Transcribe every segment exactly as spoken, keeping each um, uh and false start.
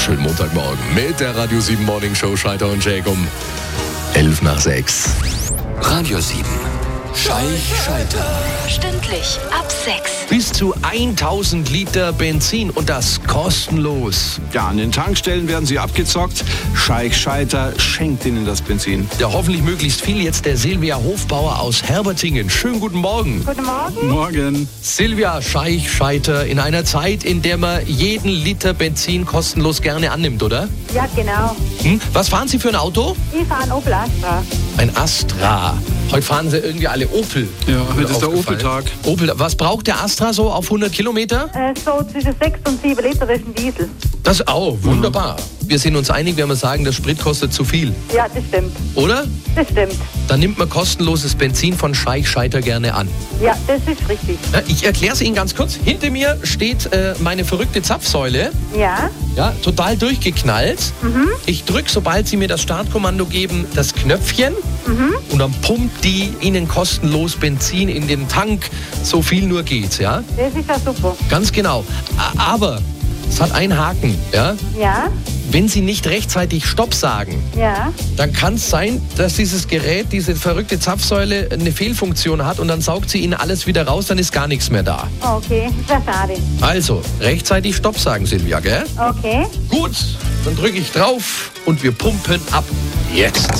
wunderschönen Montagmorgen mit der Radio sieben Morning Show Scheiter und Jack um elf nach sechs. Radio sieben. Scheich Scheiter. Stündlich ab sechs. Bis zu tausend Liter Benzin und das kostenlos. Ja, an den Tankstellen werden sie abgezockt. Scheich Scheiter schenkt ihnen das Benzin. Ja, hoffentlich möglichst viel. Jetzt der Silvia Hofbauer aus Herbertingen. Schönen guten Morgen. Guten Morgen. Morgen. Silvia Scheich Scheiter in einer Zeit, in der man jeden Liter Benzin kostenlos gerne annimmt, oder? Ja, genau. Hm? Was fahren Sie für ein Auto? Ich fahre einen Opel Astra. Ein Astra. Heute fahren Sie irgendwie alle Opel. Ja, heute ist der Aufgefallen. Opel-Tag. Opel, was braucht der Astra so auf hundert Kilometer? Äh, so zwischen sechs und sieben Liter ist ein Diesel. Das auch, wunderbar. Wir sind uns einig, wenn wir sagen, der Sprit kostet zu viel, Ja, das stimmt. oder? Das stimmt. Dann nimmt man kostenloses Benzin von Scheich Scheiter gerne an. Ja, das ist richtig. Ja, ich erkläre es Ihnen ganz kurz. Hinter mir steht äh, meine verrückte Zapfsäule. Ja. Ja, total durchgeknallt. Ich drücke, sobald Sie mir das Startkommando geben, das Knöpfchen. Und dann pumpt die Ihnen kostenlos Benzin in den Tank, so viel nur geht. Ja? Das ist ja super. Ganz genau. A- Aber es hat einen Haken. Ja? Ja. Wenn Sie nicht rechtzeitig Stopp sagen, Ja. dann kann es sein, dass dieses Gerät, diese verrückte Zapfsäule, eine Fehlfunktion hat und dann saugt sie Ihnen alles wieder raus, dann ist gar nichts mehr da. Okay, das wäre schade. Also, rechtzeitig Stopp sagen, Silvia, gell? Okay. Gut, dann drücke ich drauf und wir pumpen ab. Jetzt.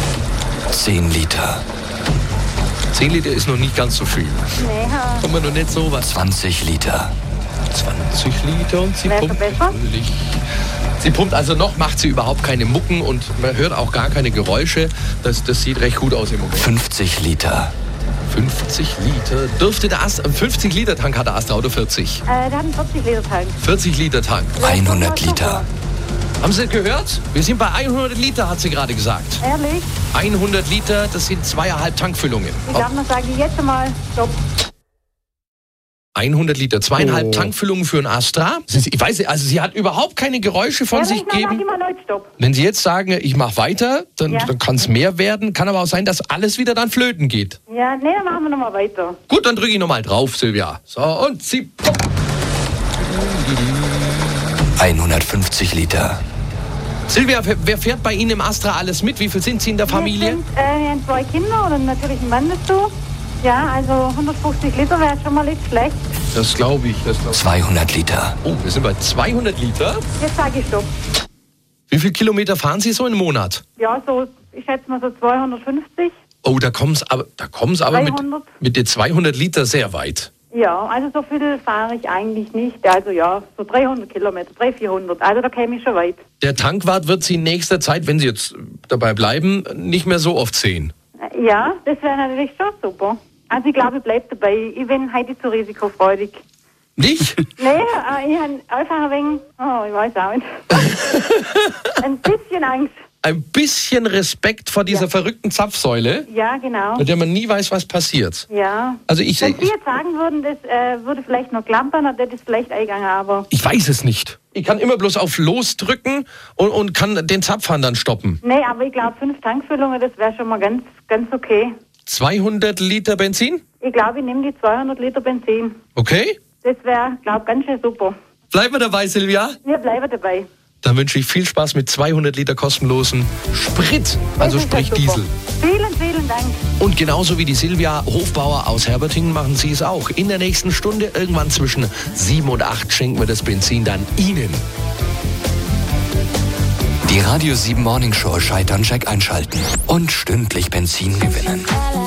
zehn Liter. zehn Liter ist noch nicht ganz so viel. Nee, ha. Kommen wir noch nicht so was. zwanzig Liter. zwanzig Liter und sie Besser, pumpt besser? natürlich. Sie pumpt also noch, macht sie überhaupt keine Mucken und man hört auch gar keine Geräusche. Das, das sieht recht gut aus im Moment. fünfzig Liter. fünfzig Liter. Dürfte der Astra, fünfzig Liter Tank hat der Astra oder vierzig? Äh, der hat einen vierzig Liter Tank. vierzig Liter Tank. hundert Liter. Haben Sie gehört? Wir sind bei hundert Liter, hat sie gerade gesagt. Ehrlich? hundert Liter, das sind zweieinhalb Tankfüllungen. Ich glaube, man sage ich jetzt mal Stopp. hundert Liter, zweieinhalb Oh. Tankfüllungen für ein Astra. Sie- Ich weiß nicht, also sie hat überhaupt keine Geräusche von Ehrlich, sich dann sage geben. ich mal Leute Stopp. Wenn Sie jetzt sagen, ich mache weiter, dann, Ja. dann kann es mehr werden. Kann aber auch sein, dass alles wieder dann flöten geht. Ja, nee, dann machen wir nochmal weiter. Gut, dann drücke ich nochmal drauf, Silvia. So, und sie... hundertfünfzig Liter. Silvia, wer wer fährt bei Ihnen im Astra alles mit? Wie viel sind Sie in der Familie? Wir, sind, äh, wir haben zwei Kinder und natürlich einen Mann dazu. Ja, also hundertfünfzig Liter wäre schon mal nicht schlecht. Das glaube ich. Das glaub ich. zweihundert Liter. Oh, wir sind bei zweihundert Liter. Jetzt sage ich Stopp. Wie viele Kilometer fahren Sie so im Monat? Ja, so, ich schätze mal so zweihundertfünfzig. Oh, da kommen Sie aber, da kommen Sie aber mit, dreihundert. mit den zweihundert Liter sehr weit. Ja, also so viel fahre ich eigentlich nicht. Also ja, so dreihundert Kilometer, dreihundert, vierhundert. Also da käme ich schon weit. Der Tankwart wird Sie in nächster Zeit, wenn Sie jetzt dabei bleiben, nicht mehr so oft sehen. Äh, Ja, das wäre natürlich schon super. Also ich glaube, ich bleibe dabei. Ich bin heute zu risikofreudig. Nicht? Nee, äh, ich habe einfach ein wenig, oh, ich weiß auch nicht, ein bisschen Angst. Ein bisschen Respekt vor dieser Ja. verrückten Zapfsäule, Ja, genau. mit der man nie weiß, was passiert. Ja. Also ich, Wenn Sie ich, jetzt sagen würden, das äh, würde vielleicht noch klampern, dann hätte es vielleicht eingegangen, aber... ich weiß es nicht. Ich kann immer bloß auf Los drücken und, und kann den Zapfhahn dann stoppen. Nee, aber ich glaube, fünf Tankfüllungen, das wäre schon mal ganz, ganz okay. zweihundert Liter Benzin? Ich glaube, ich nehme die zweihundert Liter Benzin. Okay. Das wäre, glaube ich, ganz schön super. Bleiben wir dabei, Silvia. Wir bleiben dabei. Dann wünsche ich viel Spaß mit zweihundert Liter kostenlosen Sprit, also Das ist ja sprich super. Diesel. Vielen, vielen Dank. Und genauso wie die Silvia Hofbauer aus Herbertingen machen Sie es auch. In der nächsten Stunde, irgendwann zwischen sieben und acht, schenken wir das Benzin dann Ihnen. Die Radio sieben Morning Show Scheitern-Check einschalten und stündlich Benzin gewinnen.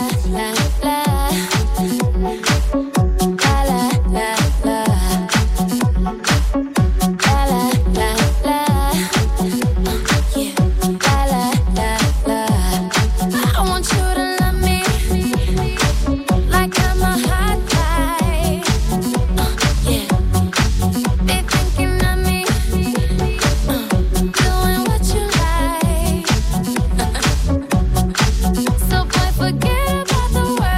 I want you to love me like I'm a hot guy. Uh, yeah. Be thinking of me, uh, doing what you like. So boy, forget about the world.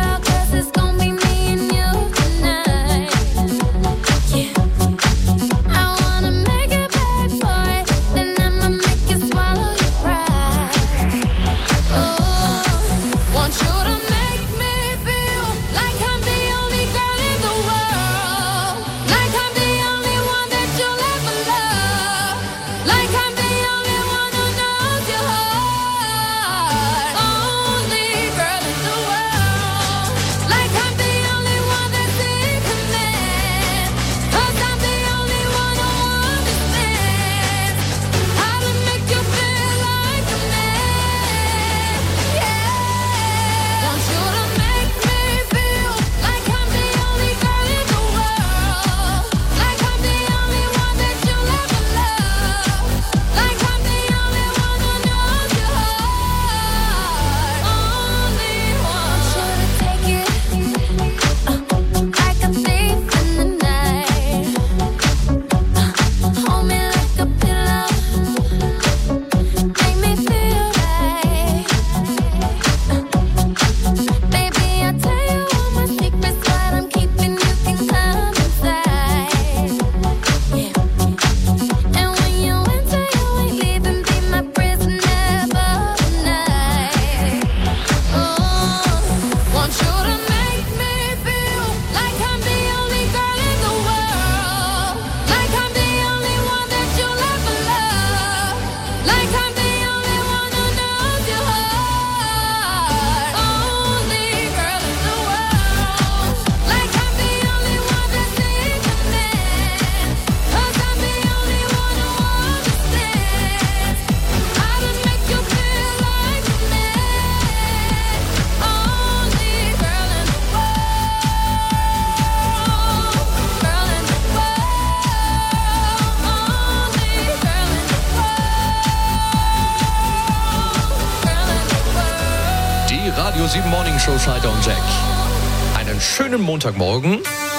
Die Radio sieben Morning Show Schalter und Jack. Einen schönen Montagmorgen.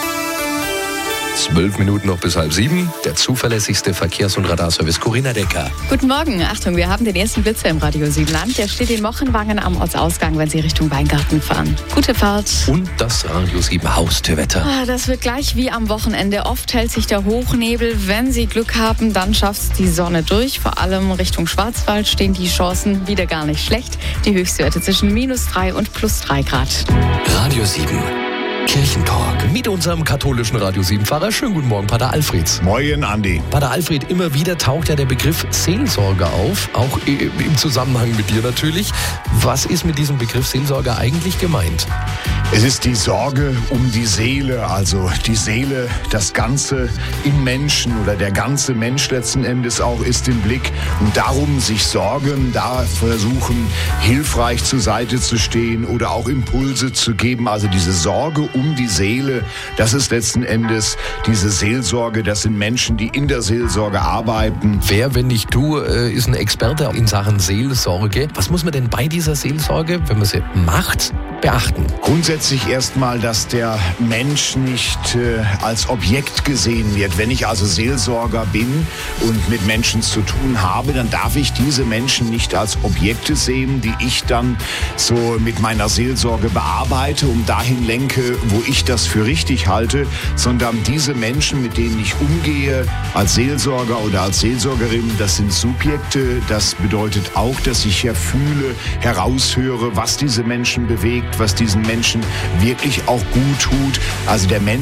Zwölf Minuten noch bis halb sieben. Der zuverlässigste Verkehrs- und Radarservice Corinna Decker. Guten Morgen. Achtung, wir haben den ersten Blitzer im Radio Siebenland. Der steht in Mochenwangen am Ortsausgang, wenn Sie Richtung Weingarten fahren. Gute Fahrt. Und das Radio sieben Haustürwetter. Ah, Das wird gleich wie am Wochenende. Oft hält sich der Hochnebel. Wenn Sie Glück haben, dann schafft die Sonne durch. Vor allem Richtung Schwarzwald stehen die Chancen wieder gar nicht schlecht. Die Höchstwerte zwischen minus drei und plus drei Grad. Radio sieben. Kirchentalk. Mit unserem katholischen Radio sieben Pfarrer. Schönen guten Morgen, Pater Alfred. Moin, Andi. Pater Alfred, immer wieder taucht ja der Begriff Seelsorger auf, auch im Zusammenhang mit dir natürlich. Was ist mit diesem Begriff Seelsorger eigentlich gemeint? Es ist die Sorge um die Seele, also die Seele, das Ganze im Menschen oder der ganze Mensch letzten Endes auch ist im Blick. Und darum sich sorgen, da versuchen, hilfreich zur Seite zu stehen oder auch Impulse zu geben. Also diese Sorge um die Seele, das ist letzten Endes diese Seelsorge. Das sind Menschen, die in der Seelsorge arbeiten. Wer, wenn nicht du, ist ein Experte in Sachen Seelsorge. Was muss man denn bei dieser Seelsorge, wenn man sie macht, beachten? Grundsätzlich erstmal, dass der Mensch nicht äh, als Objekt gesehen wird. Wenn ich also Seelsorger bin und mit Menschen zu tun habe, dann darf ich diese Menschen nicht als Objekte sehen, die ich dann so mit meiner Seelsorge bearbeite und dahin lenke, wo ich das für richtig halte, sondern diese Menschen, mit denen ich umgehe, als Seelsorger oder als Seelsorgerin, das sind Subjekte. Das bedeutet auch, dass ich ja fühle, heraushöre, was diese Menschen bewegt, was diesen Menschen wirklich auch gut tut. Also der Mensch